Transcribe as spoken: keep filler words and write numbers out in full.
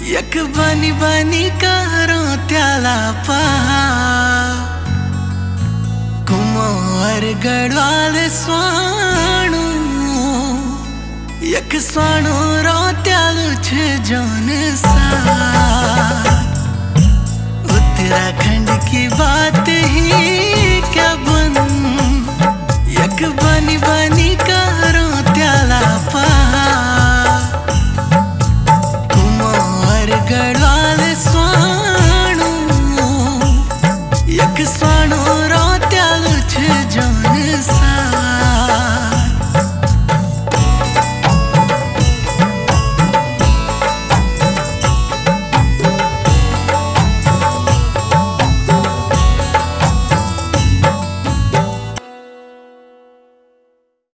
यक बनी बनी करो त्याला पहा कुमार गढ़वाल स्वाणु यक स्वाणु रो त्याल